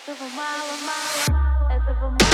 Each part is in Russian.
Этого мало, этого мало.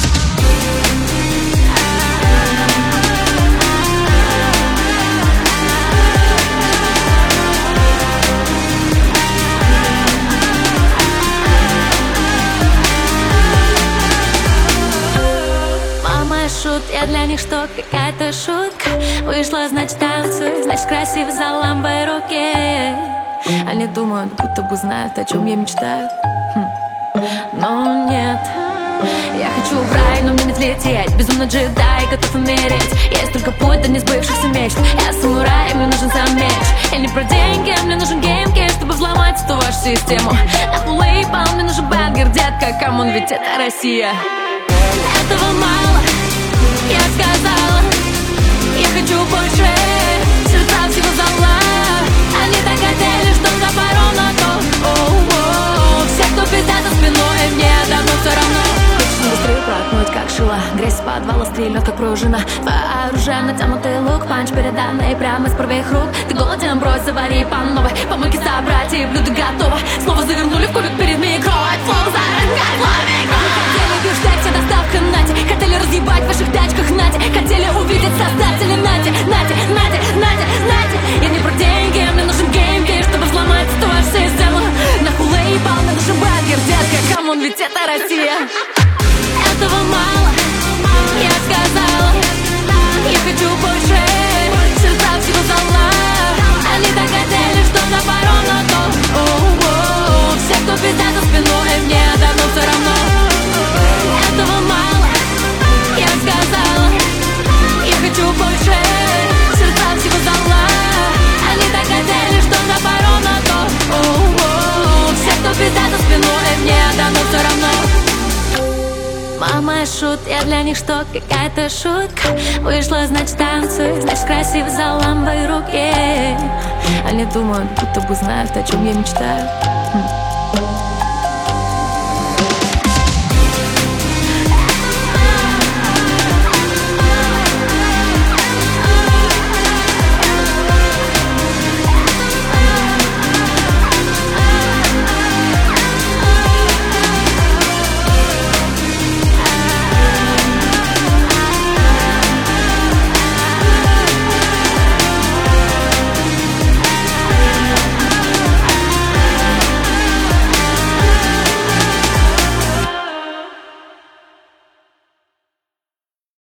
Шут, я для них что, какая-то шутка. Вышла, значит, танцуй, значит, красиво заламывай руки. Они думают, будто бы знают, о чем я мечтаю. Но нет. Я хочу в рай, но мне не взлететь. Безумно джедай, готов умереть. Есть только путь до несбывшихся мечт. Я самурай, мне нужен сам меч. Я не про деньги, мне нужен геймкей, чтобы взломать эту вашу систему. На фуллейпал мне нужен бангер, детка, камон, ведь это Россия. Этого мало, я сказала, я хочу больше. Сердца всего зала. Они так хотели, что топором на то. Все, кто пиздят за спиной, мне давно все равно. Хочешь быстрее проткнуть, как шила. Грязь с подвала стрельнет, как пружина. Твое оружие, натянутый лук, панч переданный прямо из первых рук. Ты голоден, брось, завари по новой. Помойки собрать и блюдо готово. Снова завернули в кубик перед микро. Флоу зарыскать, лови кровь. Хотели бюштексе, доставка Нати. Хотели разъебать в ваших тачках Нати. Хотели увидеть создателя Нати. Нати, Нати, Нати, Нати. Я не про деньги, мне нужен геймкей, чтобы взломать эту вашу систему. На фуллейпал мне нужен бангер, детка, камон, ведь это Россия. Этого мало, я сказала, я хочу больше. Сердца всего зала. Они так хотели, что топором на то. Все, кто пиздят за спиной, мне давно все равно. Этого мало, я сказала, я хочу больше. Сердца всего зала. Они так хотели, что топором на то. Все, кто пиздят за спиной, мне давно все равно. Мама, шут, я для них что, какая-то шутка. Вышла, значит, танцуй, значит, красиво заламывай руки. Они думают, будто бы знают, о чем я мечтаю.